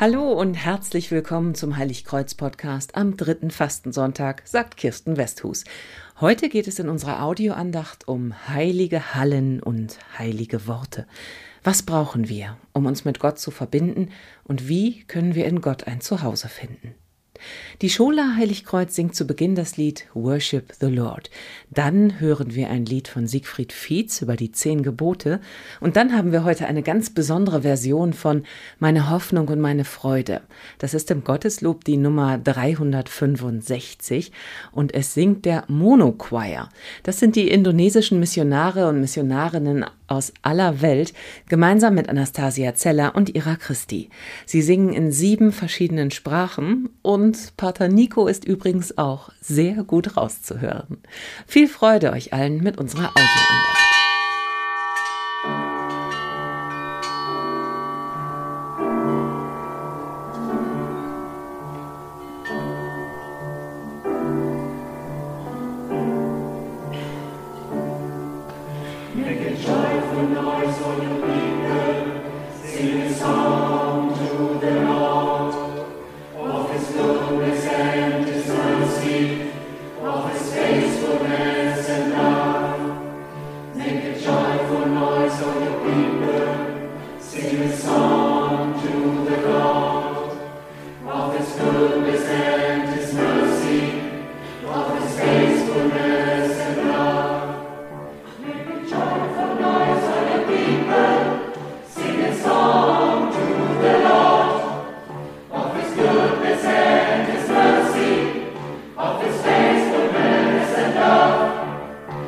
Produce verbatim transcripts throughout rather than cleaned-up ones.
Hallo und herzlich willkommen zum Heiligkreuz-Podcast am dritten Fastensonntag, sagt Kirsten Westhus. Heute geht es in unserer Audioandacht um heilige Hallen und heilige Worte. Was brauchen wir, um uns mit Gott zu verbinden, und wie können wir in Gott ein Zuhause finden? Die Schola Heiligkreuz singt zu Beginn das Lied Worship the Lord. Dann hören wir ein Lied von Siegfried Fietz über die zehn Gebote. Und dann haben wir heute eine ganz besondere Version von Meine Hoffnung und meine Freude. Das ist im Gotteslob die Nummer dreihundertfünfundsechzig und es singt der Mono Choir. Das sind die indonesischen Missionare und Missionarinnen aus aller Welt, gemeinsam mit Anastasia Zeller und Ira Christi. Sie singen in sieben verschiedenen Sprachen und Pater Nico ist übrigens auch sehr gut rauszuhören. Viel Freude euch allen mit unserer Audioandacht.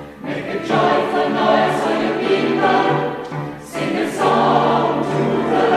Joyful noise, all you people, sing a song to the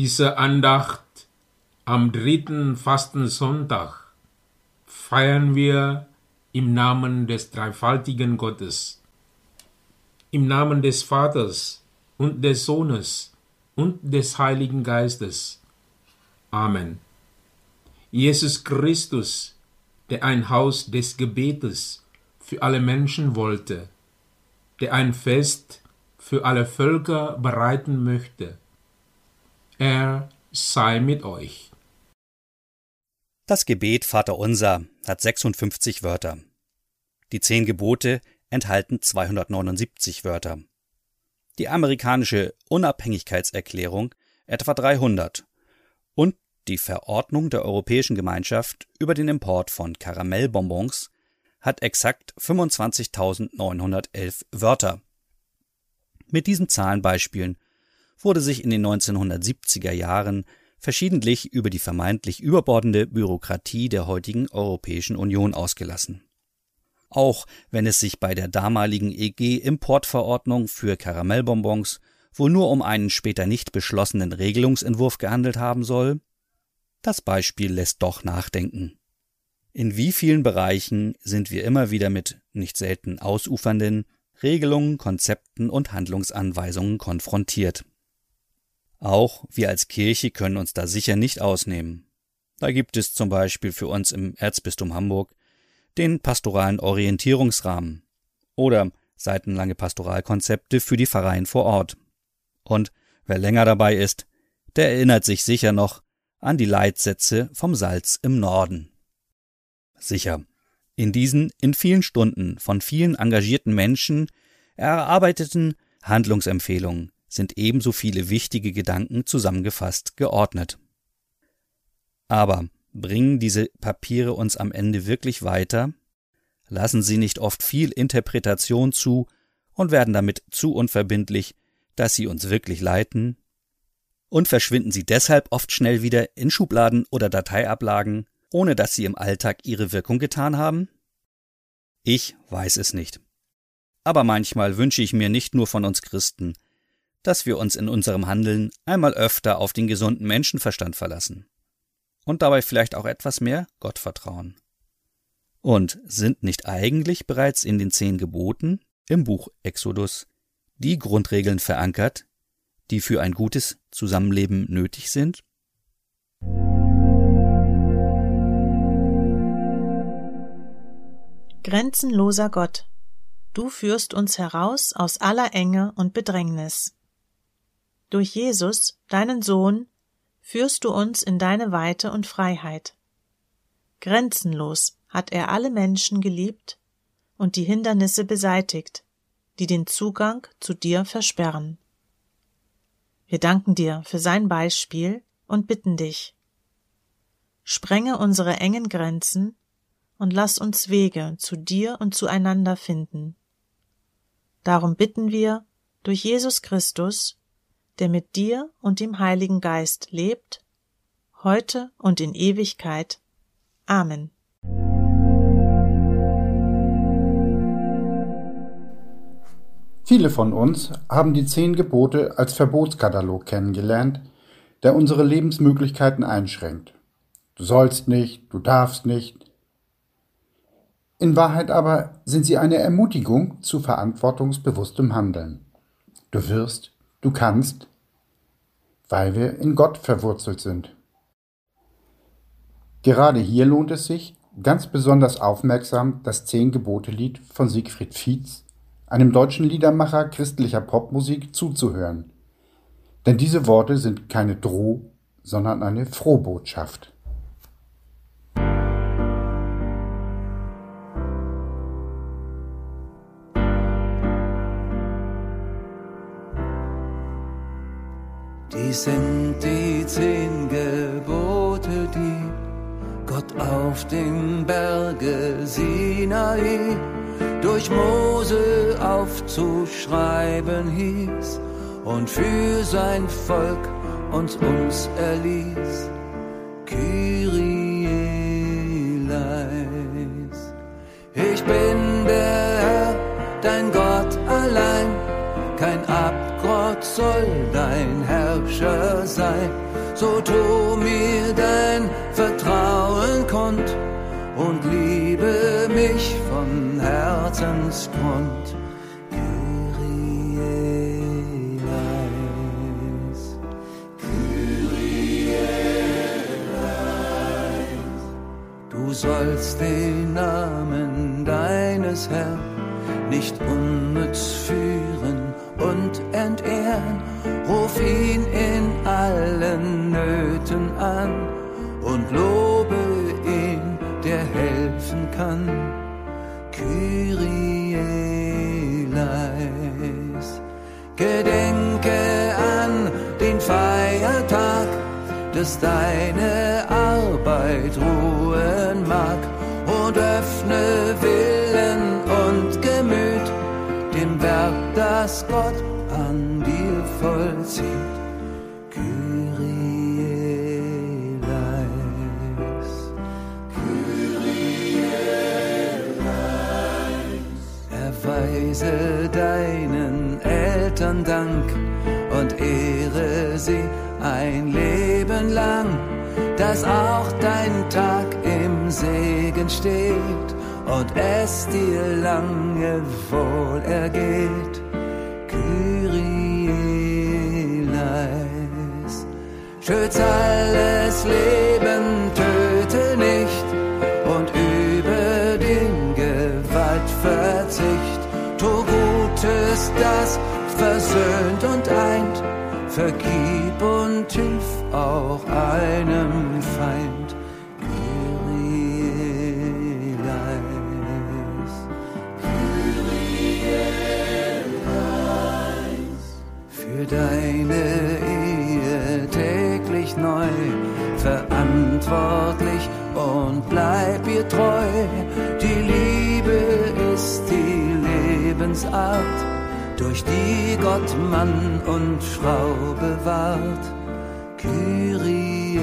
Diese Andacht am dritten Fastensonntag feiern wir im Namen des dreifaltigen Gottes, im Namen des Vaters und des Sohnes und des Heiligen Geistes. Amen. Jesus Christus, der ein Haus des Gebetes für alle Menschen wollte, der ein Fest für alle Völker bereiten möchte, er sei mit euch. Das Gebet Vaterunser hat sechsundfünfzig Wörter. Die zehn Gebote enthalten zweihundertneunundsiebzig Wörter. Die amerikanische Unabhängigkeitserklärung etwa dreihundert und die Verordnung der Europäischen Gemeinschaft über den Import von Karamellbonbons hat exakt fünfundzwanzigtausendneunhundertelf Wörter. Mit diesen Zahlenbeispielen wurde sich in den neunzehnhundertsiebziger Jahren verschiedentlich über die vermeintlich überbordende Bürokratie der heutigen Europäischen Union ausgelassen. Auch wenn es sich bei der damaligen E G-Importverordnung für Karamellbonbons wohl nur um einen später nicht beschlossenen Regelungsentwurf gehandelt haben soll, das Beispiel lässt doch nachdenken. In wie vielen Bereichen sind wir immer wieder mit nicht selten ausufernden Regelungen, Konzepten und Handlungsanweisungen konfrontiert. Auch wir als Kirche können uns da sicher nicht ausnehmen. Da gibt es zum Beispiel für uns im Erzbistum Hamburg den pastoralen Orientierungsrahmen oder seitenlange Pastoralkonzepte für die Pfarreien vor Ort. Und wer länger dabei ist, der erinnert sich sicher noch an die Leitsätze vom Salz im Norden. Sicher, in diesen in vielen Stunden von vielen engagierten Menschen erarbeiteten Handlungsempfehlungen sind ebenso viele wichtige Gedanken zusammengefasst geordnet. Aber bringen diese Papiere uns am Ende wirklich weiter? Lassen sie nicht oft viel Interpretation zu und werden damit zu unverbindlich, dass sie uns wirklich leiten? Und verschwinden sie deshalb oft schnell wieder in Schubladen oder Dateiablagen, ohne dass sie im Alltag ihre Wirkung getan haben? Ich weiß es nicht. Aber manchmal wünsche ich mir nicht nur von uns Christen, dass wir uns in unserem Handeln einmal öfter auf den gesunden Menschenverstand verlassen und dabei vielleicht auch etwas mehr Gott vertrauen. Und sind nicht eigentlich bereits in den zehn Geboten im Buch Exodus die Grundregeln verankert, die für ein gutes Zusammenleben nötig sind? Grenzenloser Gott, du führst uns heraus aus aller Enge und Bedrängnis. Durch Jesus, deinen Sohn, führst du uns in deine Weite und Freiheit. Grenzenlos hat er alle Menschen geliebt und die Hindernisse beseitigt, die den Zugang zu dir versperren. Wir danken dir für sein Beispiel und bitten dich: Sprenge unsere engen Grenzen und lass uns Wege zu dir und zueinander finden. Darum bitten wir durch Jesus Christus, der mit dir und dem Heiligen Geist lebt, heute und in Ewigkeit. Amen. Viele von uns haben die zehn Gebote als Verbotskatalog kennengelernt, der unsere Lebensmöglichkeiten einschränkt. Du sollst nicht, du darfst nicht. In Wahrheit aber sind sie eine Ermutigung zu verantwortungsbewusstem Handeln. Du wirst, du kannst, weil wir in Gott verwurzelt sind. Gerade hier lohnt es sich, ganz besonders aufmerksam das Zehn-Gebote-Lied von Siegfried Fietz, einem deutschen Liedermacher christlicher Popmusik, zuzuhören. Denn diese Worte sind keine Droh-, sondern eine Frohbotschaft. Dies sind die zehn Gebote, die Gott auf dem Berge Sinai durch Mose aufzuschreiben hieß und für sein Volk und uns erließ. Kyrie eleis. Ich bin der Herr, dein Gott allein, kein Abgott soll dein Herrscher sein. so tu mir dein Vertrauen kund und liebe mich von Herzensgrund. Kyrie eleis, Kyrie eleis. Du sollst den Namen deines Herrn nicht unnütz führen und entehren. Ruf ihn in allen Nöten an und lobe ihn, der helfen kann. Kyrie eleis. Gedenke an den Feiertag, dass deine Arbeit ruhen mag, und öffne Willen und Gemüt dem Werk, das Gott an dir vollzieht. Kyrie eleis, Kyrie eleis. Erweise deinen Eltern Dank und ehre sie ein Leben lang, dass auch dein Tag im Segen steht und es dir lange wohl ergeht. Kyrie eleis. Schütz alles Leben, töte nicht und über den Gewaltverzicht. Tu Gutes, das versöhnt und eint, vergib und hilf auch einem Feind. Kyrie eleis, Kyrie eleis. Für deine Ehe täglich neu verantwortlich und bleib ihr treu. Die Liebe ist die Lebensart, durch die Gott Mann und Frau bewahrt. Kyrie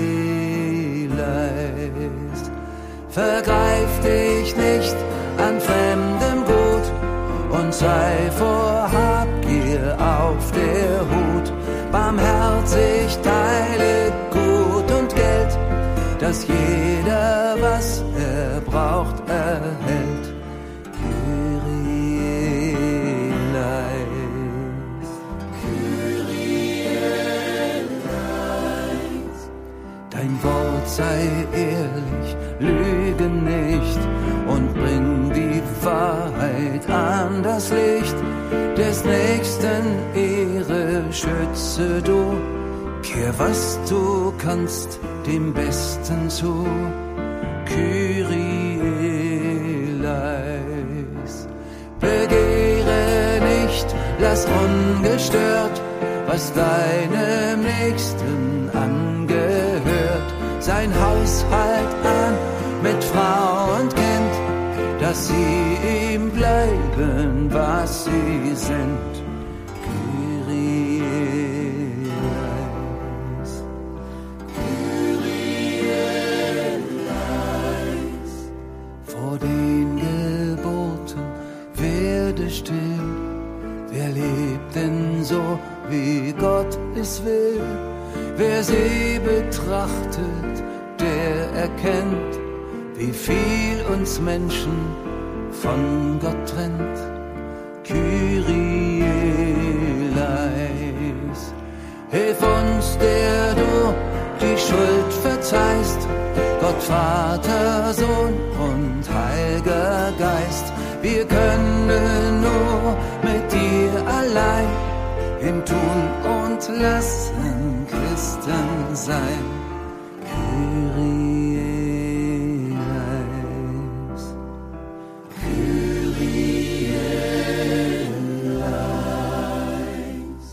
eleis. Vergreif dich nicht an fremdem Gut und sei vor Habgier auf der Hut. Barmherzig teile Gut und Geld, dass jeder, was er braucht, erhält. Dein Wort sei ehrlich, lüge nicht und bring die Wahrheit an das Licht. Des Nächsten Ehre schütze du, kehr was du kannst dem Besten zu. Kyrie eleis. Begehre nicht, lass ungestört, was deinem Nächsten angehört. Sein Haushalt an mit Frau und Kind, dass sie ihm bleiben, was sie sind. Kyrie eleis, Kyrie eleis. Vor den Geburten werde still, wer lebt denn so, wie Gott es will? Wer sie betrachtet, der erkennt, wie viel uns Menschen von Gott trennt. Kyrie eleis. Hilf uns, der du die Schuld verzeihst, Gott Vater, Sohn und Heiliger Geist. Wir können nur mit dir allein im Tun und Lassen Christen sein. Kyrie eleis, Kyrie eleis.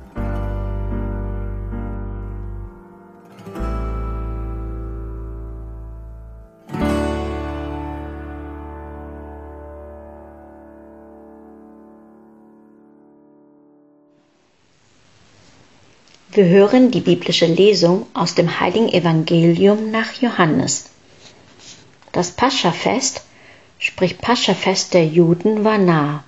Wir hören die biblische Lesung aus dem Heiligen Evangelium nach Johannes. Das Paschafest, sprich Paschafest der Juden, war nah,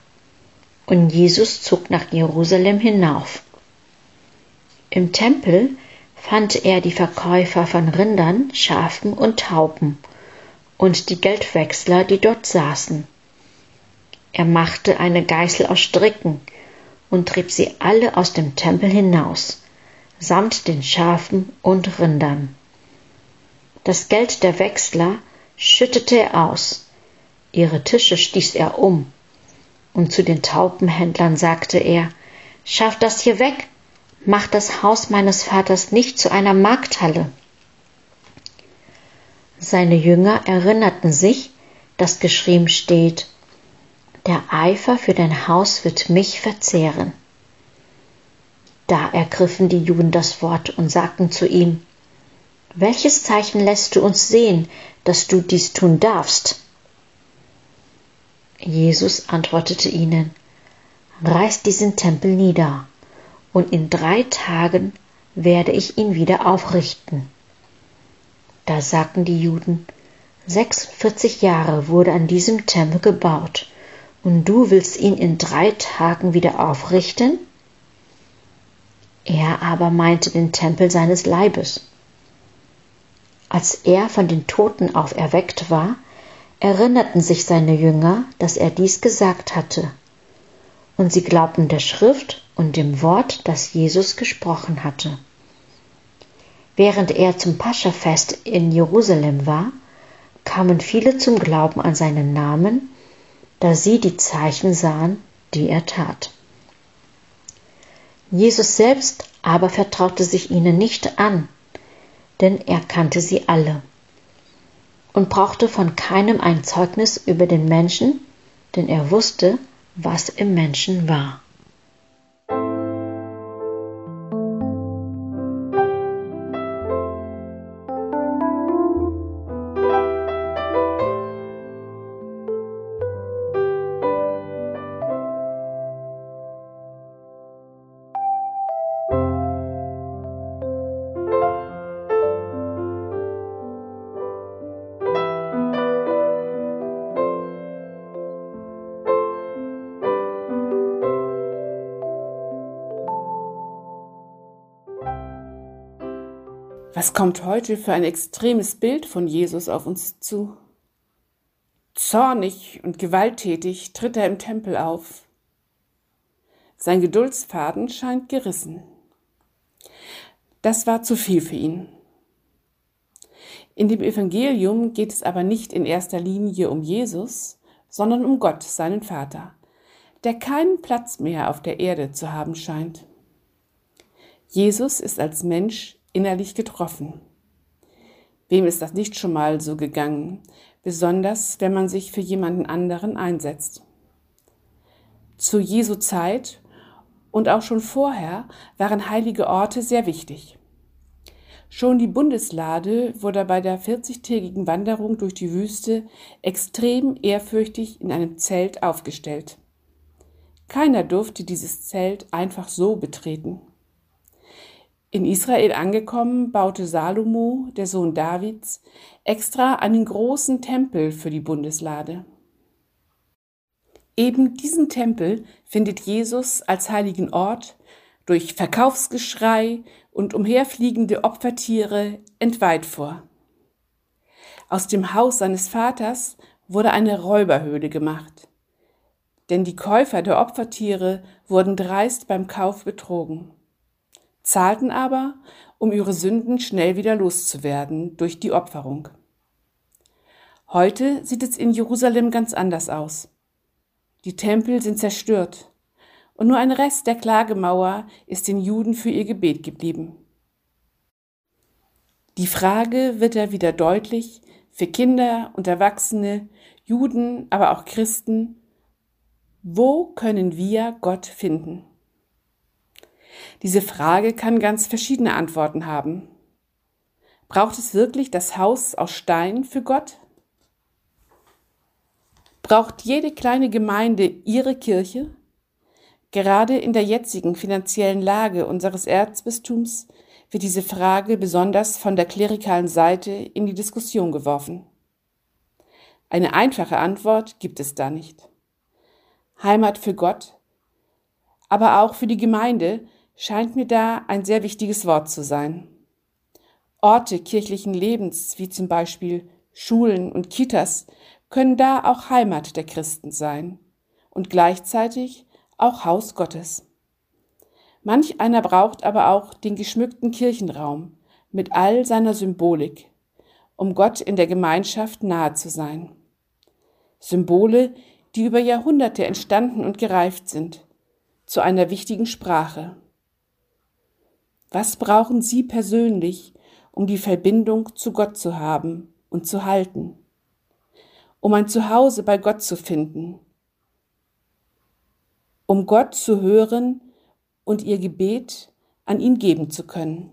und Jesus zog nach Jerusalem hinauf. Im Tempel fand er die Verkäufer von Rindern, Schafen und Tauben und die Geldwechsler, die dort saßen. Er machte eine Geißel aus Stricken und trieb sie alle aus dem Tempel hinaus, samt den Schafen und Rindern. Das Geld der Wechsler schüttete er aus, ihre Tische stieß er um, und zu den Taubenhändlern sagte er: Schafft das hier weg, macht das Haus meines Vaters nicht zu einer Markthalle. Seine Jünger erinnerten sich, dass geschrieben steht: Der Eifer für dein Haus wird mich verzehren. Da ergriffen die Juden das Wort und sagten zu ihm: Welches Zeichen lässt du uns sehen, dass du dies tun darfst? Jesus antwortete ihnen: Reißt diesen Tempel nieder, und in drei Tagen werde ich ihn wieder aufrichten. Da sagten die Juden: sechsundvierzig Jahre wurde an diesem Tempel gebaut, und du willst ihn in drei Tagen wieder aufrichten? Er aber meinte den Tempel seines Leibes. Als er von den Toten auferweckt war, erinnerten sich seine Jünger, dass er dies gesagt hatte, und sie glaubten der Schrift und dem Wort, das Jesus gesprochen hatte. Während er zum Paschafest in Jerusalem war, kamen viele zum Glauben an seinen Namen, da sie die Zeichen sahen, die er tat. Jesus selbst aber vertraute sich ihnen nicht an, denn er kannte sie alle und brauchte von keinem ein Zeugnis über den Menschen, denn er wusste, was im Menschen war. Was kommt heute für ein extremes Bild von Jesus auf uns zu? Zornig und gewalttätig tritt er im Tempel auf. Sein Geduldsfaden scheint gerissen. Das war zu viel für ihn. In dem Evangelium geht es aber nicht in erster Linie um Jesus, sondern um Gott, seinen Vater, der keinen Platz mehr auf der Erde zu haben scheint. Jesus ist als Mensch innerlich getroffen. Wem ist das nicht schon mal so gegangen, besonders wenn man sich für jemanden anderen einsetzt? Zu Jesu Zeit und auch schon vorher waren heilige Orte sehr wichtig. Schon die Bundeslade wurde bei der vierzigtägigen Wanderung durch die Wüste extrem ehrfürchtig in einem Zelt aufgestellt. Keiner durfte dieses Zelt einfach so betreten. In Israel angekommen, baute Salomo, der Sohn Davids, extra einen großen Tempel für die Bundeslade. Eben diesen Tempel findet Jesus als heiligen Ort durch Verkaufsgeschrei und umherfliegende Opfertiere entweiht vor. Aus dem Haus seines Vaters wurde eine Räuberhöhle gemacht, denn die Käufer der Opfertiere wurden dreist beim Kauf betrogen, zahlten aber, um ihre Sünden schnell wieder loszuwerden durch die Opferung. Heute sieht es in Jerusalem ganz anders aus. Die Tempel sind zerstört und nur ein Rest der Klagemauer ist den Juden für ihr Gebet geblieben. Die Frage wird da wieder deutlich für Kinder und Erwachsene, Juden, aber auch Christen: Wo können wir Gott finden? Diese Frage kann ganz verschiedene Antworten haben. Braucht es wirklich das Haus aus Stein für Gott? Braucht jede kleine Gemeinde ihre Kirche? Gerade in der jetzigen finanziellen Lage unseres Erzbistums wird diese Frage besonders von der klerikalen Seite in die Diskussion geworfen. Eine einfache Antwort gibt es da nicht. Heimat für Gott, aber auch für die Gemeinde scheint mir da ein sehr wichtiges Wort zu sein. Orte kirchlichen Lebens, wie zum Beispiel Schulen und Kitas, können da auch Heimat der Christen sein und gleichzeitig auch Haus Gottes. Manch einer braucht aber auch den geschmückten Kirchenraum mit all seiner Symbolik, um Gott in der Gemeinschaft nahe zu sein. Symbole, die über Jahrhunderte entstanden und gereift sind, zu einer wichtigen Sprache. Was brauchen Sie persönlich, um die Verbindung zu Gott zu haben und zu halten? Um ein Zuhause bei Gott zu finden? Um Gott zu hören und Ihr Gebet an ihn geben zu können?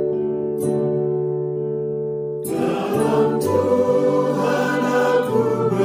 Tuhan aku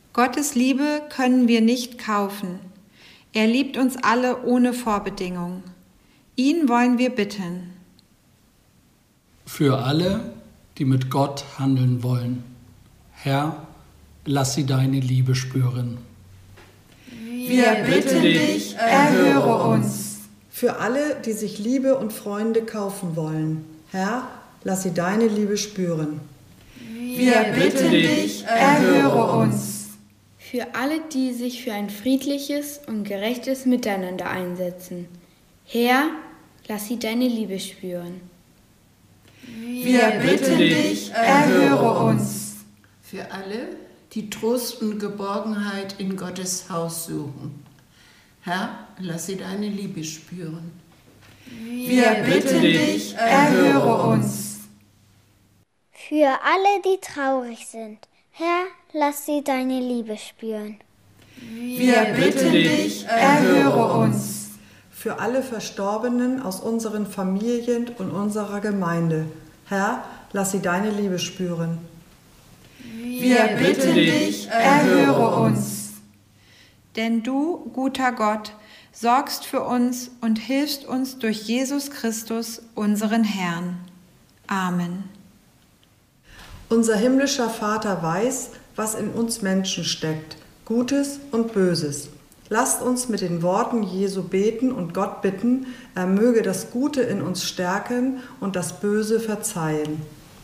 Gottes Liebe können wir nicht kaufen. Er liebt uns alle ohne Vorbedingung. Ihn wollen wir bitten. Für alle, die mit Gott handeln wollen. Herr, lass sie deine Liebe spüren. Wir bitten dich, erhöre uns. Für alle, die sich Liebe und Freunde kaufen wollen. Herr, lass sie deine Liebe spüren. Wir bitten dich, erhöre uns. Für alle, die sich für ein friedliches und gerechtes Miteinander einsetzen. Herr, lass sie deine Liebe spüren. Wir bitten dich, erhöre uns. Für alle, die Trost und Geborgenheit in Gottes Haus suchen. Herr, lass sie deine Liebe spüren. Wir bitten dich, erhöre uns. Für alle, die traurig sind. Herr, lass sie deine Liebe spüren. Wir bitten dich, erhöre uns. Für alle Verstorbenen aus unseren Familien und unserer Gemeinde. Herr, lass sie deine Liebe spüren. Wir bitten dich, erhöre uns. Denn du, guter Gott, sorgst für uns und hilfst uns durch Jesus Christus, unseren Herrn. Amen. Unser himmlischer Vater weiß, was in uns Menschen steckt, Gutes und Böses. Lasst uns mit den Worten Jesu beten und Gott bitten, er möge das Gute in uns stärken und das Böse verzeihen.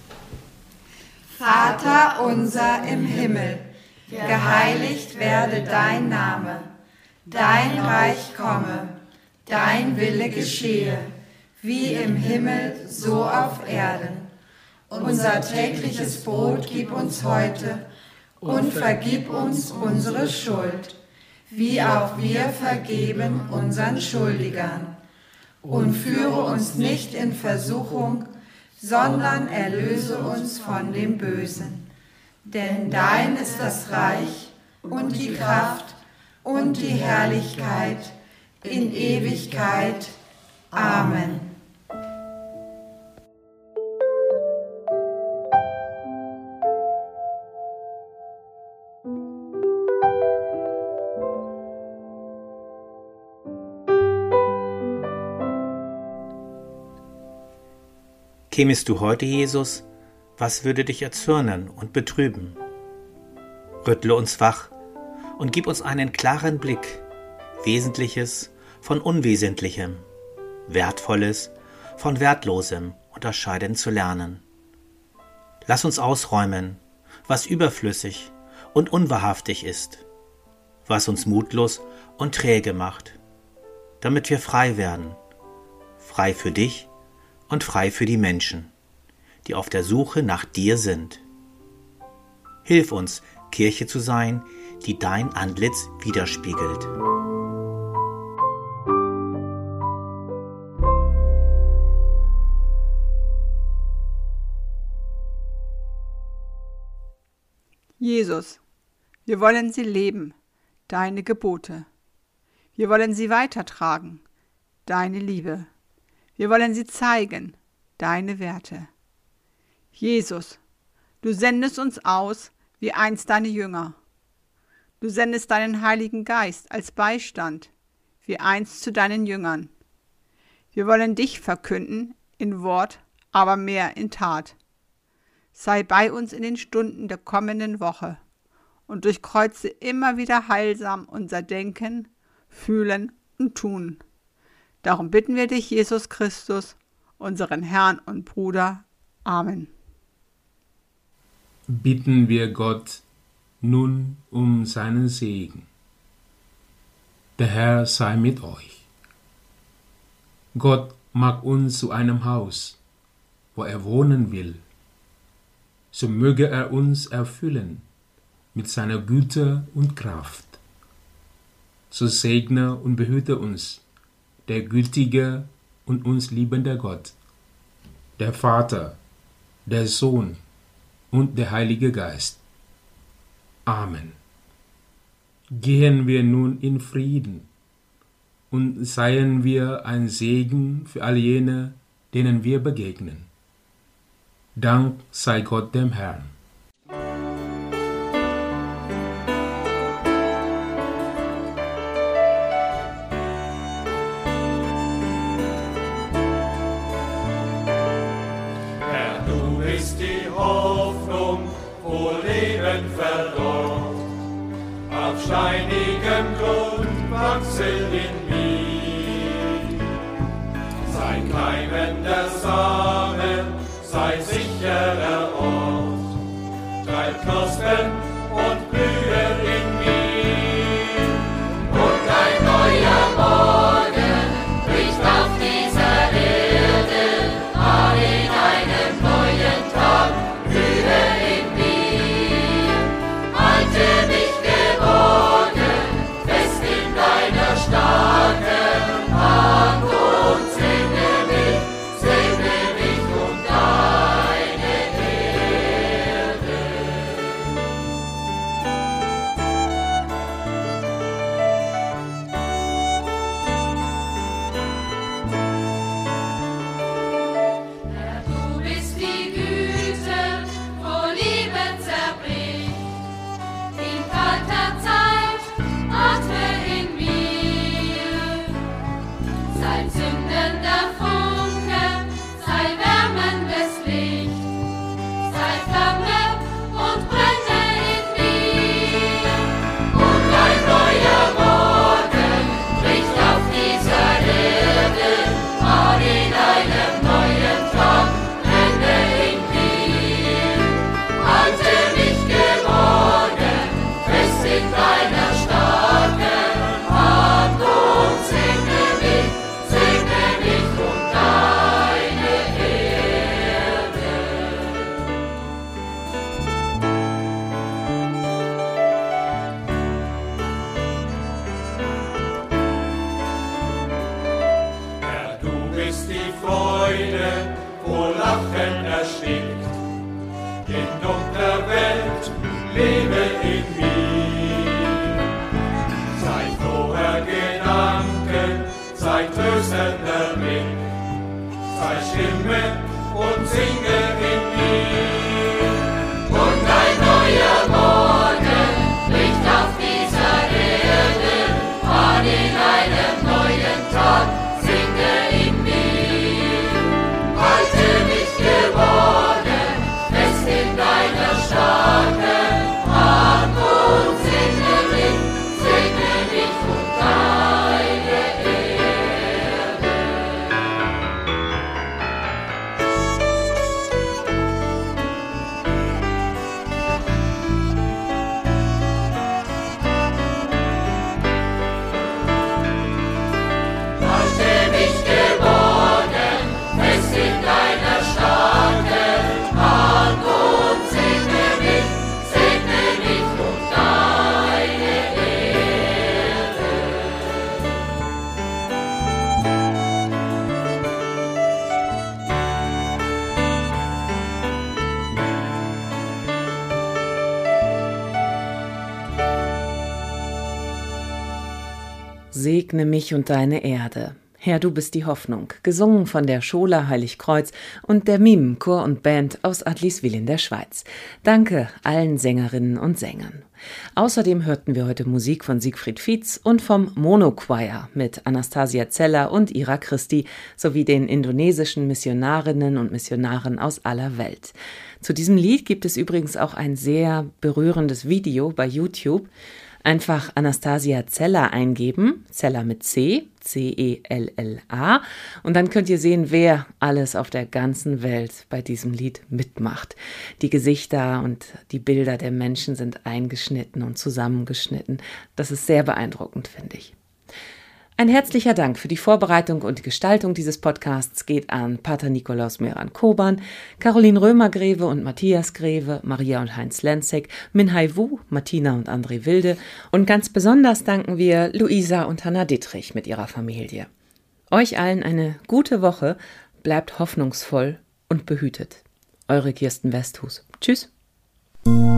Vater unser im Himmel, geheiligt werde dein Name, dein Reich komme, dein Wille geschehe, wie im Himmel, so auf Erden. Unser tägliches Brot gib uns heute und vergib uns unsere Schuld, wie auch wir vergeben unseren Schuldigern. Und führe uns nicht in Versuchung, sondern erlöse uns von dem Bösen. Denn dein ist das Reich und die Kraft und die Herrlichkeit in Ewigkeit. Amen. Kämest du heute, Jesus, was würde dich erzürnen und betrüben? Rüttle uns wach und gib uns einen klaren Blick, Wesentliches von Unwesentlichem, Wertvolles von Wertlosem unterscheiden zu lernen. Lass uns ausräumen, was überflüssig und unwahrhaftig ist, was uns mutlos und träge macht, damit wir frei werden, frei für dich und frei für die Menschen, die auf der Suche nach dir sind. Hilf uns, Kirche zu sein, die dein Antlitz widerspiegelt. Jesus, wir wollen sie leben, deine Gebote. Wir wollen sie weitertragen, deine Liebe. Wir wollen sie zeigen, deine Werte. Jesus, du sendest uns aus wie einst deine Jünger. Du sendest deinen Heiligen Geist als Beistand, wie einst zu deinen Jüngern. Wir wollen dich verkünden in Wort, aber mehr in Tat. Sei bei uns in den Stunden der kommenden Woche und durchkreuze immer wieder heilsam unser Denken, Fühlen und Tun. Darum bitten wir dich, Jesus Christus, unseren Herrn und Bruder. Amen. Bitten wir Gott nun um seinen Segen. Der Herr sei mit euch. Gott mag uns zu einem Haus, wo er wohnen will. So möge er uns erfüllen mit seiner Güte und Kraft. So segne und behüte uns der gütige und uns liebende Gott, der Vater, der Sohn und der Heilige Geist. Amen. Gehen wir nun in Frieden und seien wir ein Segen für all jene, denen wir begegnen. Dank sei Gott dem Herrn. auf steinigem Grund wachse in mir. Sei keimender Samen, sei sicherer Ort, treib Knospen und blühe in mir. Und ein neuer Morgen bricht auf dieser Erde, all in einem neuen Tag blühe in mir. Halte mich geborgen, fest in deiner starken Hand und segne mich, segne mich um deine Erde. Herr, du bist die Güte, wo Liebe zerbricht. In kalter Zeit atme in mir. Sei zündender Funke, sei wärmendes Licht. Sei Flamme und brenne in mir. Und ein neuer Morgen bricht auf dieser Erde, all in einem neuen Tag brenne in mir. Halte mich geborgen, fest in deiner starken Hand und segne mich, segne mich um deine Erde. Herr, du bist die Freude, wo Lachen erstickt. In dunkler Welt lebe in mir. Sei froher Gedanken, sei tröstender Blick. Sei Stimme und singe in mir. Und ein neuer Morgen bricht auf dieser Erde, all in einem neuen Tag singe in mir. Halte mich geborgen, fest in deiner starken Hand und segne mich, segne mich um deine Erde. Halte mich geborgen, fest in deiner starken Hand und segne mich, segne mich um deine Erde. Segne mich und deine Erde. Herr, du bist die Hoffnung, gesungen von der Schola Heiligkreuz und der Mim Chor und Band aus Adliswil in der Schweiz. Danke allen Sängerinnen und Sängern. Außerdem hörten wir heute Musik von Siegfried Fietz und vom Monochoir mit Anastasia Zeller und Ira Christi sowie den indonesischen Missionarinnen und Missionaren aus aller Welt. Zu diesem Lied gibt es übrigens auch ein sehr berührendes Video bei YouTube. Einfach Anastasia Zeller eingeben, Zeller mit C, C E L L A, und dann könnt ihr sehen, wer alles auf der ganzen Welt bei diesem Lied mitmacht. Die Gesichter und die Bilder der Menschen sind eingeschnitten und zusammengeschnitten. Das ist sehr beeindruckend, finde ich. Ein herzlicher Dank für die Vorbereitung und Gestaltung dieses Podcasts geht an Pater Nikolaus Meran-Koban, Caroline Römer-Greve und Matthias Greve, Maria und Heinz Lenzek, Minhai Wu, Martina und André Wilde und ganz besonders danken wir Luisa und Hanna Dittrich mit ihrer Familie. Euch allen eine gute Woche, bleibt hoffnungsvoll und behütet. Eure Kirsten Westhus. Tschüss.